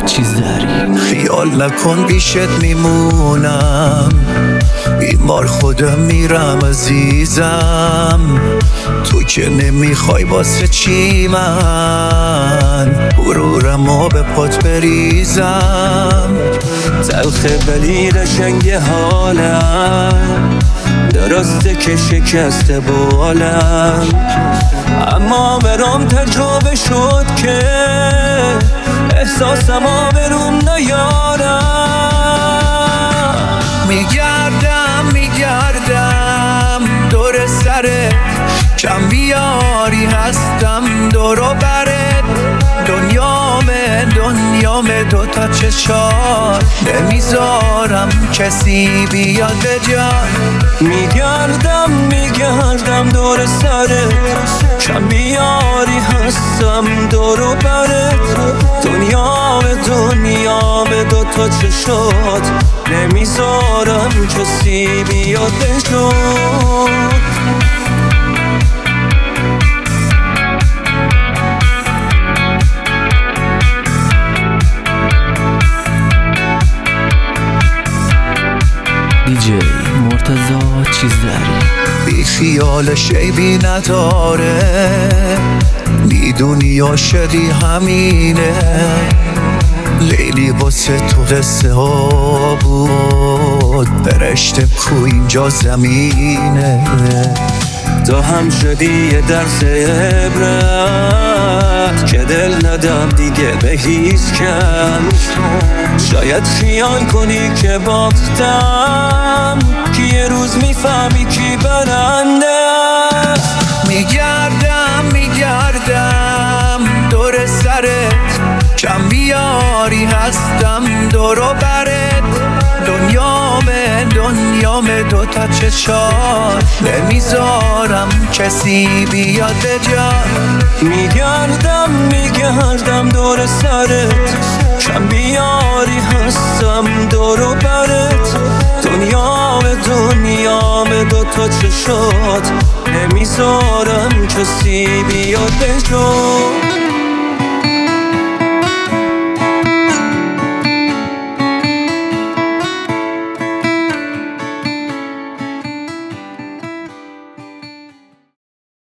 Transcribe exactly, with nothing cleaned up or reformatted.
چیز داری. خیال نکن پیشت میمونم، این بار خودم میرم عزیزم. تو که نمیخوای واسه چی من غرورمو به پات بریزم. تلخه ولی قشنگ حالم، درسته که شکسته بالم، اما برام تجربه شد که احساسم آبروم نیارم. میگردم میگردم دور سرت، کم بیاری هستم دور و برت. دنیامه دنیامه دوتا چشات، نمیذارم کسی بیاد به جان. میگردم میگردم دور سرت، کم بیاری هستم دور و برت. دنیامه دنیامه دوتا چشات، نمیذارم کسی بیاد به جان. دیجی مرتضی چیز داری. بی خیال شیبی نداره، میدونی عاشقی همینه. لیلی واسه تو قصه ها بود، برشته کو اینجا زمینه. تو هم شدی یه درس عبرت که دل ندم دیگه به هیچ کس. شاید خیال کنی که باختم، که یه روز میفهمی کی برنده. میگردم میگردم دور سرت، کم بیاری هستم دور و برت. دنیامه دنیامه دوتا چشات، نمیذارم کسی بیاد به جان. میگردم میگردم دور سرت، کم بیاری هستم دور و برت. دنیامه دنیامه دوتا چشات، نمیذارم کسی بیاد به جان.